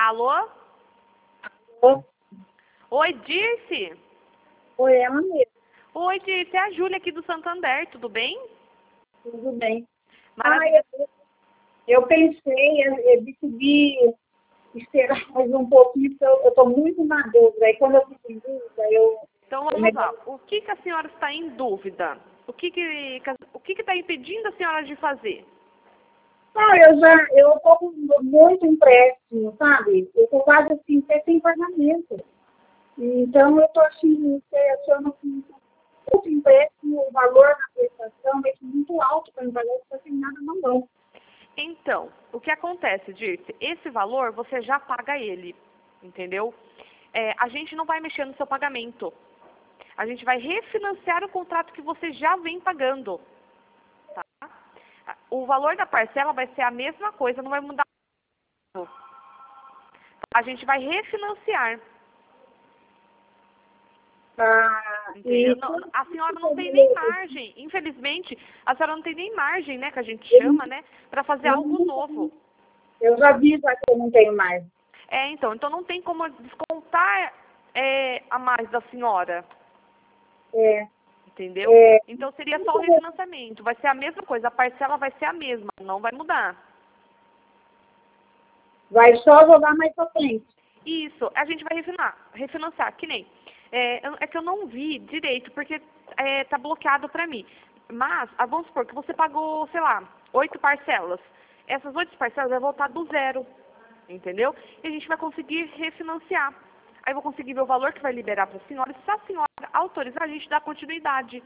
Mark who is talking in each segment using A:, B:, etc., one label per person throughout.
A: Alô?
B: Oi,
A: Oi, Dirce?
B: oi, ela mesmo.
A: Oi, Dirce, é a Júlia aqui do Santander, tudo bem?
B: Tudo bem.
A: Maravilha.
B: Eu pensei, eu decidi esperar mais um pouquinho, porque eu estou muito na dúvida. Aí quando eu fico em dúvida,
A: Então vamos lá. O que a senhora está em dúvida? O que está impedindo a senhora de fazer?
B: Não, eu estou com muito empréstimo, sabe? Eu estou quase assim, até sem pagamento. Então eu estou assim, achando que muito empréstimo, o valor da prestação é muito alto para me pagar, porque eu sem nada não dou.
A: Então, o que acontece, Dirce? Esse valor você já paga ele, entendeu? A gente não vai mexer no seu pagamento. A gente vai refinanciar o contrato que você já vem pagando, tá? O valor da parcela vai ser a mesma coisa, não vai mudar. A gente vai refinanciar. Entendeu? A senhora não tem nem margem, infelizmente, a senhora não tem nem margem, né, que a gente chama, né, para fazer algo novo.
B: Eu já vi já que eu não tenho mais.
A: Então não tem como descontar a mais da senhora. Entendeu? Então seria só o refinanciamento, vai ser a mesma coisa, a parcela vai ser a mesma, não vai mudar.
B: Vai só jogar mais pra frente.
A: Isso, a gente vai refinanciar, que nem. É que eu não vi direito, porque tá bloqueado para mim. Mas, vamos supor que você pagou, sei lá, 8 parcelas. Essas 8 parcelas vai voltar do zero, entendeu? E a gente vai conseguir refinanciar. Aí eu vou conseguir ver o valor que vai liberar para a senhora. E se a senhora autorizar, a gente dá continuidade.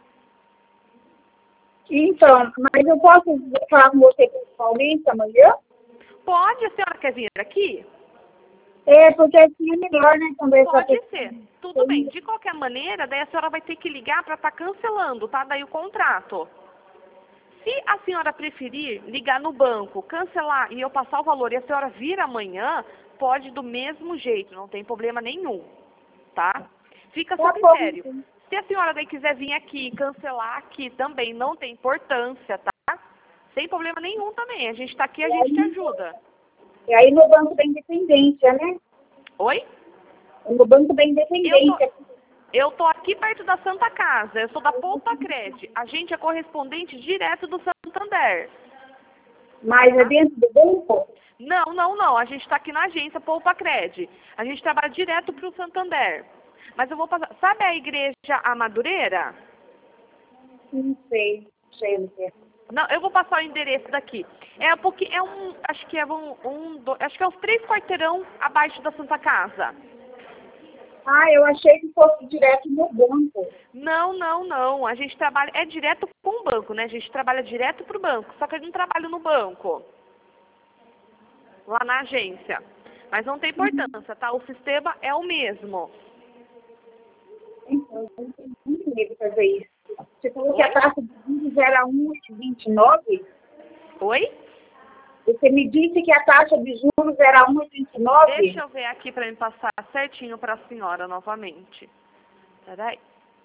B: Então, mas eu posso falar com você principalmente amanhã?
A: Pode, a senhora quer vir aqui?
B: Porque assim é melhor, né?
A: Pode ser. Tudo bem. De qualquer maneira, daí a senhora vai ter que ligar para estar cancelando, tá? Daí o contrato. Se a senhora preferir ligar no banco, cancelar e eu passar o valor e a senhora vir amanhã, pode do mesmo jeito, não tem problema nenhum, tá? Fica a seu critério. Se a senhora daí quiser vir aqui cancelar aqui também, não tem importância, tá? Sem problema nenhum também. A gente está aqui, a gente te ajuda.
B: E aí no Banco da Independência, né?
A: Oi?
B: No Banco da Independência.
A: Eu tô aqui perto da Santa Casa, eu sou da Poupa-Cred. A gente é correspondente direto do Santander.
B: Mas é dentro do banco?
A: Não. A gente está aqui na agência Poupa-Cred. A gente trabalha direto para o Santander. Mas eu vou passar. Sabe a igreja Amadureira?
B: Não sei.
A: Não, eu vou passar o endereço daqui. Porque acho que acho que é uns 3 quarteirão abaixo da Santa Casa.
B: Eu achei que fosse direto no banco.
A: Não. A gente trabalha, é direto com o banco, né? A gente trabalha direto pro banco, só que a gente não trabalha no banco. Lá na agência. Mas não tem importância, tá? O sistema é o mesmo.
B: Então, eu não tenho muito medo de fazer isso. Você falou que a taxa de juros era 1,29?
A: Oi?
B: Você me disse que a taxa de juros era 1,29?
A: Deixa eu ver aqui para me passar certinho para a senhora novamente. Peraí.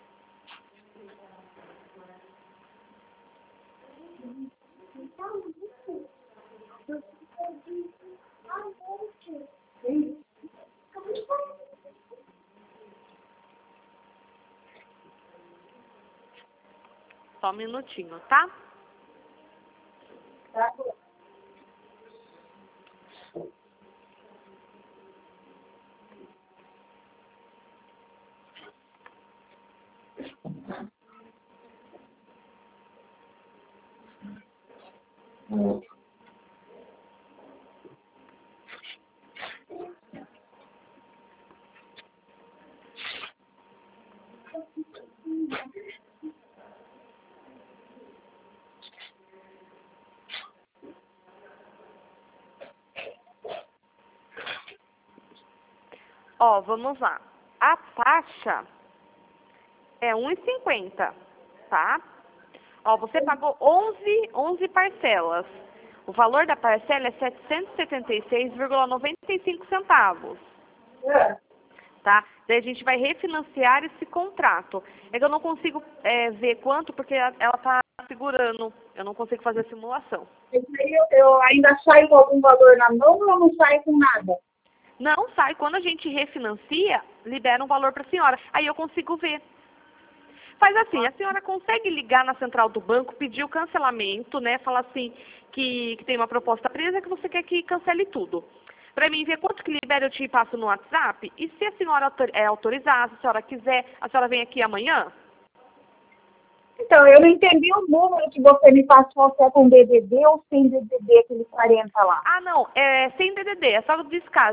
A: Só um minutinho, tá?
B: Tá bom.
A: Ó, vamos lá. A taxa é 1,50, tá? Ó, você pagou 11 parcelas. O valor da parcela é R$ 776,95 centavos. Tá? Daí a gente vai refinanciar esse contrato. É que eu não consigo ver quanto, porque ela está segurando. Eu não consigo fazer a simulação.
B: Eu ainda saio com algum valor na mão ou não saio com nada?
A: Não sai. Quando a gente refinancia, libera um valor para a senhora. Aí eu consigo ver. Faz assim, a senhora consegue ligar na central do banco, pedir o cancelamento, né? Falar assim que tem uma proposta presa que você quer que cancele tudo. Para mim ver quanto que libera, eu te passo no WhatsApp. E se a senhora autorizar, se a senhora quiser, a senhora vem aqui amanhã?
B: Então, eu não entendi o número que você me passou, se é com DDD ou sem DDD, aquele 40 lá.
A: Ah, não, é sem DDD, é só discar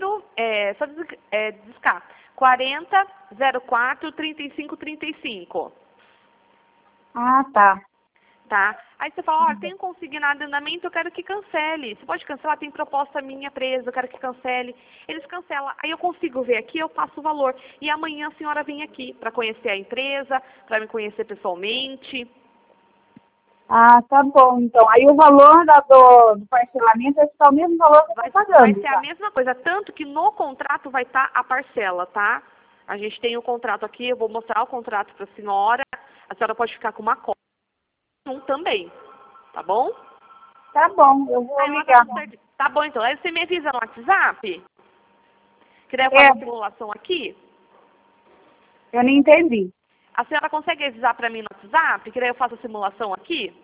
A: discar 40 04 35 35.
B: Ah, tá.
A: Tá? Aí você fala, olha, tem consignado em andamento, eu quero que cancele. Você pode cancelar, tem proposta minha presa, eu quero que cancele. Eles cancelam. Aí eu consigo ver aqui, eu passo o valor. E amanhã a senhora vem aqui para conhecer a empresa, para me conhecer pessoalmente.
B: Ah, tá bom. Então, aí o valor do parcelamento é só o mesmo valor que eu
A: Vai
B: estou pagando,
A: ser
B: tá?
A: a mesma coisa, tanto que no contrato vai estar a parcela, tá? A gente tem o contrato aqui, eu vou mostrar o contrato para a senhora. A senhora pode ficar com uma cópia também, tá bom?
B: Tá bom, eu vou
A: Aí
B: ligar.
A: tá bom, então. Aí você me avisa no WhatsApp, que daí eu faço a simulação aqui.
B: Eu não entendi.
A: A senhora consegue avisar para mim no WhatsApp, que daí eu faço a simulação aqui?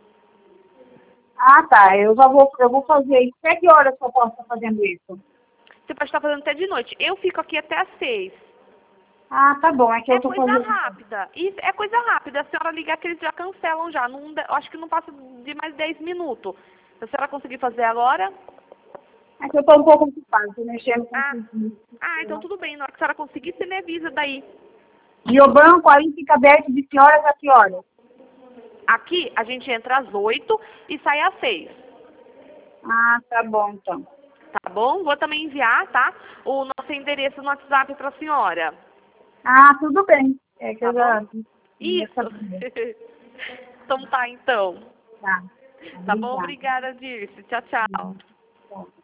B: Ah, tá. Eu vou fazer isso. Até que horas que eu posso estar fazendo isso?
A: Você pode estar fazendo até de noite. Eu fico aqui até às 6.
B: Ah, tá bom. É que eu
A: É
B: estou
A: coisa
B: fazendo.
A: rápida. Isso é coisa rápida. A senhora ligar que eles já cancelam já. Não, eu acho que não passa de mais 10 minutos. Se a senhora conseguir fazer agora...
B: É que eu estou um pouco ocupada, estou mexendo com isso.
A: Então tudo bem. Na hora que a senhora conseguir, você me avisa daí.
B: E o banco aí fica aberto de que horas a que horas?
A: Aqui a gente entra às 8 e sai às 6.
B: Ah, tá bom, então.
A: Tá bom? Vou também enviar, tá? O nosso endereço no WhatsApp para a senhora.
B: Ah, tudo bem. É que
A: Tá
B: eu já...
A: bom? Isso. Então tá, então.
B: Tá.
A: Tá bom?
B: Obrigada.
A: Obrigada, Dirce. Tchau, tchau.
B: Tchau.